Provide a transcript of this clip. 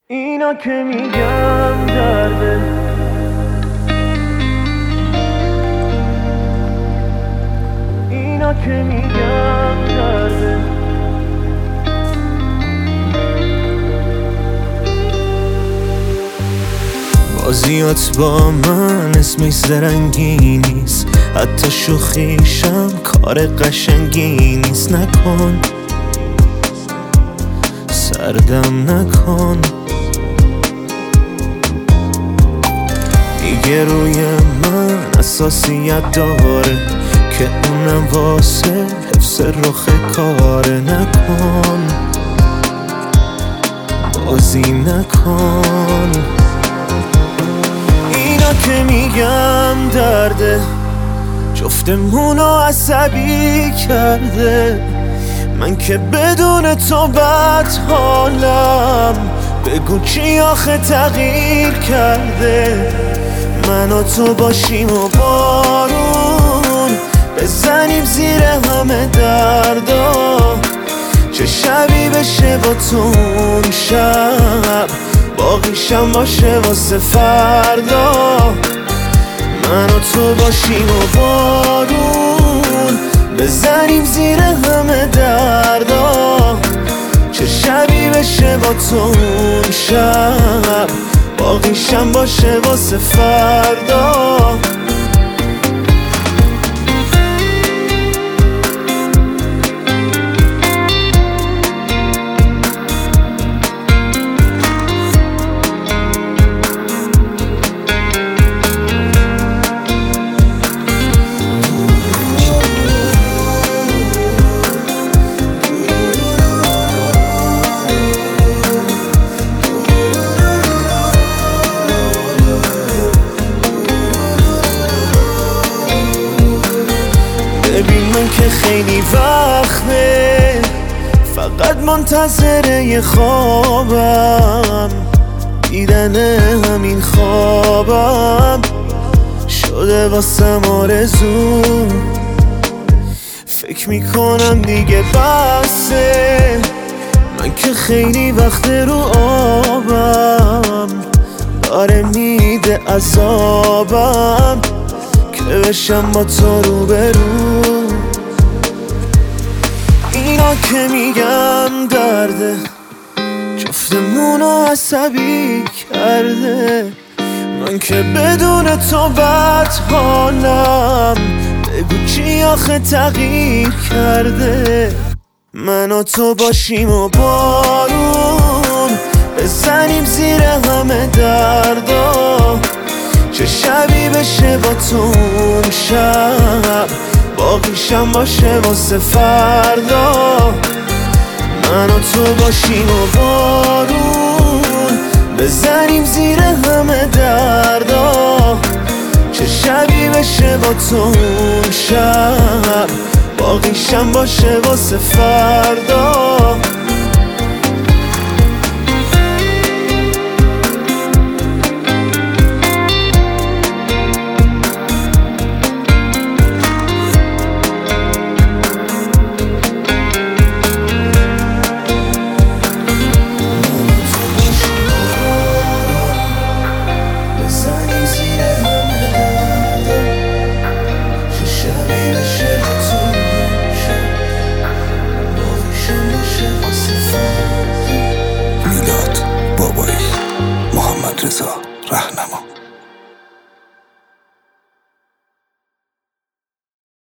اینا که میگم درده، اینا که میگم درده. بازیات با من اسمش زرنگی نیست، حتی شوخیشم کار قشنگی نیست. نکن سردم نکن، دیگه روی من اساسیت داره که اونم واسه حفظ رخ کاره. نکن بازی نکن، اینا که میگم درده، جفتمونو عصبی کرده. من که بدون تو بد حالم، بگو چی آخه تغییر کرده. من و تو باشیم و بارون بزنیم زیر همه دردا، چه شبی بشه با تو اون شب، باقیشم باشه واسه فردا. من و تو باشیم و بارون بزنیم زیر همه دردا، چه شبی بشه با تو اون شب، باقیشم باشه واسه فردا. ببین من که خیلی وقته فقط منتظر یه خوابم، دیدن همین خوابم شده واسم آرزو. فکر میکنم دیگه بسه، من که خیلی وقت رو آبم، داره میده عذابم که بشم با تو روبرو. اینا که میگم درده، جفتمونو عصبی کرده. من که بدون تو بد حالم، بگو چی آخه تغییر کرده. من و تو باشیم و بارون بزنیم زیر همه دردا، چه شبی بشه با تو اون شب، باقیشم باشه واسه فردا. من و تو باشیم و بارون بزنیم زیر همه دردا، چه شبی بشه با تو اون شب، باقیشم باشه واسه فردا. میلاد بابایی، محمد رضا رهنما.